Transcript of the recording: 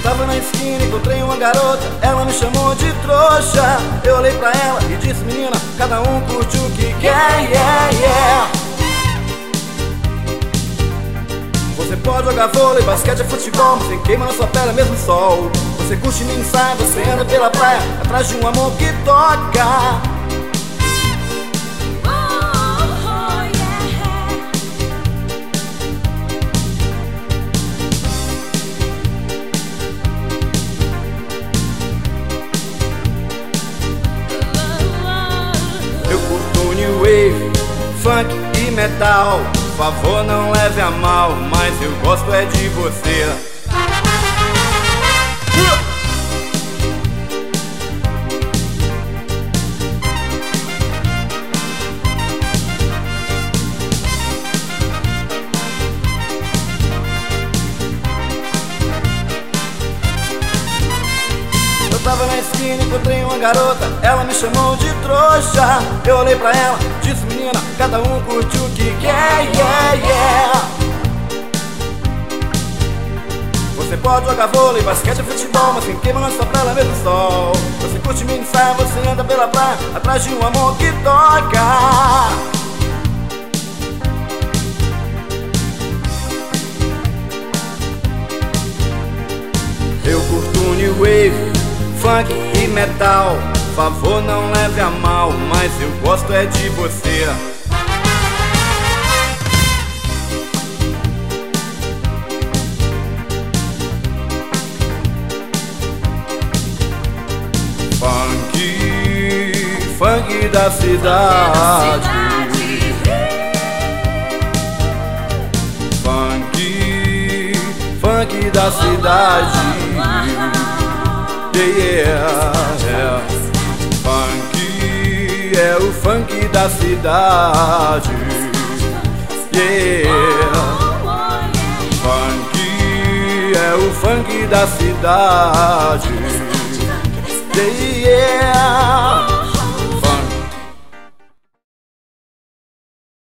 Tava na esquina, encontrei uma garota, ela me chamou de trouxa. Eu olhei pra ela e disse: menina, cada um curte o que quer, yeah, yeah. Você pode jogar vôlei, basquete, futebol, mas quem queima na sua pele é mesmo o sol. Você curte nem sai, você anda pela praia atrás de um amor que toca. Eu curto new wave, funk e metal. Por favor, não leve a mal, mas eu gosto é de você. Eu tava na esquina, encontrei uma garota, ela me chamou de trouxa. Eu olhei pra ela, disse: menina, cada um curte o que quer, yeah, yeah. Você pode jogar vôlei, basquete, futebol, mas quem queima na sua praia é mesmo o sol. Você curte mini saia, você anda pela praia atrás de um amor que toca. Eu curto new wave, funk e metal. Por favor, não leve a mal, mas eu gosto é de você. Funk da cidade. Funk da cidade. Yeah, yeah. Funk é o funk da cidade. Yeah. Funk é o funk da cidade. Yeah.